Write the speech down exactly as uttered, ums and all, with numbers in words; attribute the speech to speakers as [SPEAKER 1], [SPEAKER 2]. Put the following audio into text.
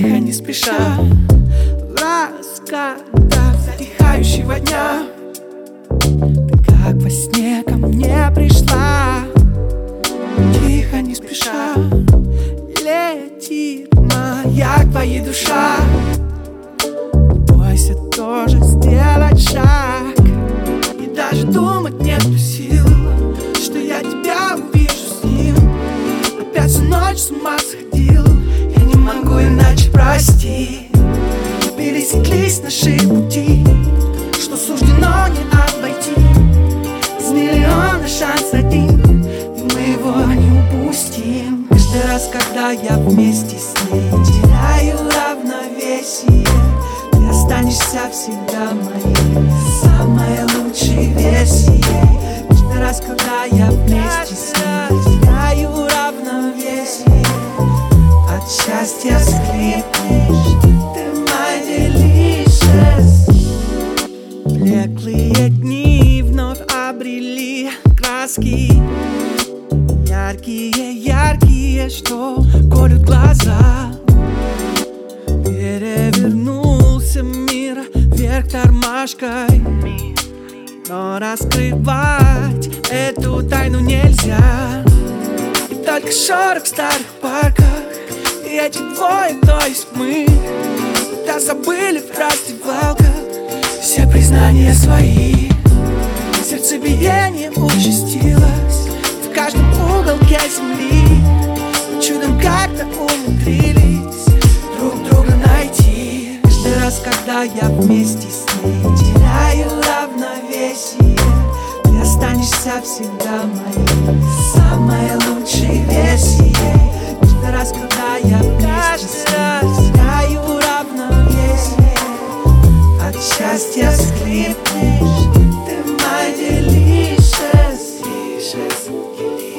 [SPEAKER 1] тихо, не спеша, в раскатах затихающего дня. Ты как во сне ко мне пришла, тихо, не спеша, летит моя твоя душа. Бойся тоже сделать шаг, и даже думать нету сил, что я тебя увижу с ним. Опять всю ночь с ума сходил, я не могу иначе, прости. Пересеклись наши пути, что суждено не обойти. Из миллиона шанс один, и мы его не упустим. Каждый раз, когда я вместе с ней теряю равновесие, ты останешься всегда моей самой лучшей версией. Каждый раз, когда я вместе с ней теряю равновесие, от счастья вскрипнешь, ты мой delicious. Блеклые дни вновь обрели краски, яркие, яркие, что колют глаза. Перевернулся мир вверх тормашкой, но раскрывать эту тайну нельзя. И только шорох в старых парках, и эти двое, то есть мы, да забыли в раздевалках все признания свои. Сердцебиение участилось в каждом уголке земли. Мы чудом как-то умудрились друг друга найти. Каждый раз, когда я вместе с ней теряю равновесие, ты останешься всегда моей самой лучшей версией. Каждый раз, когда я вместе с ней теряю равновесие, от счастья вскрипнешь, ты мой delicious, delicious, delicious.